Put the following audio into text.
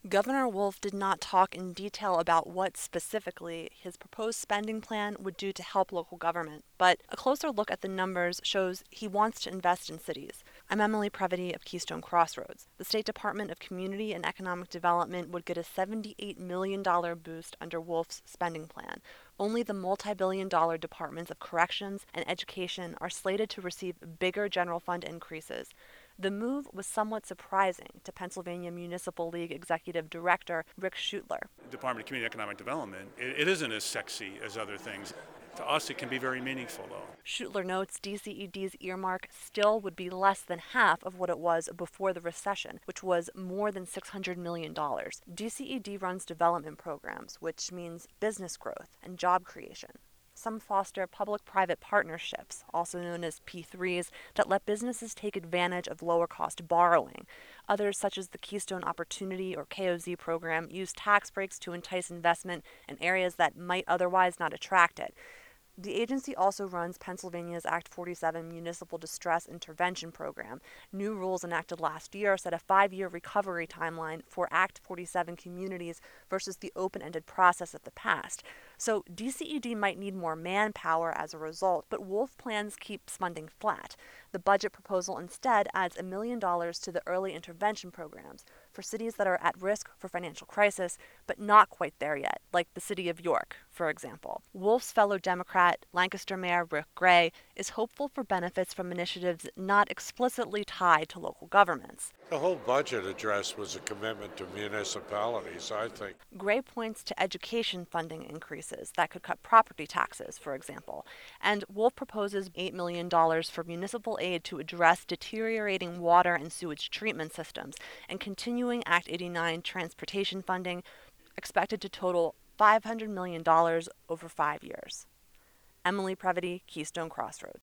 Governor Wolf did not talk in detail about what specifically his proposed spending plan would do to help local government, but a closer look at the numbers shows he wants to invest in cities. I'm Emily Previty of Keystone Crossroads. The State Department of Community and Economic Development would get a $78 million boost under Wolf's spending plan. Only the multi-billion-dollar departments of corrections and education are slated to receive bigger general fund increases. The move was somewhat surprising to Pennsylvania Municipal League Executive Director Rick Schutler. Department of Community and Economic Development, it isn't as sexy as other things. To us, it can be very meaningful, though. Schutler notes DCED's earmark still would be less than half of what it was before the recession, which was more than $600 million. DCED runs development programs, which means business growth and job creation. Some foster public-private partnerships, also known as P3s, that let businesses take advantage of lower-cost borrowing. Others, such as the Keystone Opportunity or KOZ program, use tax breaks to entice investment in areas that might otherwise not attract it. The agency also runs Pennsylvania's Act 47 Municipal Distress Intervention Program. New rules enacted last year set a 5-year recovery timeline for Act 47 communities versus the open-ended process of the past. So DCED might need more manpower as a result, but Wolf plans keep funding flat. The budget proposal instead adds $1 million to the early intervention programs for cities that are at risk for financial crisis, but not quite there yet, like the city of York, for example. Wolf's fellow Democrat, Lancaster Mayor Rick Gray, is hopeful for benefits from initiatives not explicitly tied to local governments. The whole budget address was a commitment to municipalities, I think. Gray points to education funding increases that could cut property taxes, for example. And Wolf proposes $8 million for municipal aid to address deteriorating water and sewage treatment systems, and continuing Act 89 transportation funding expected to total $500 million over 5 years. Emily Previty, Keystone Crossroads.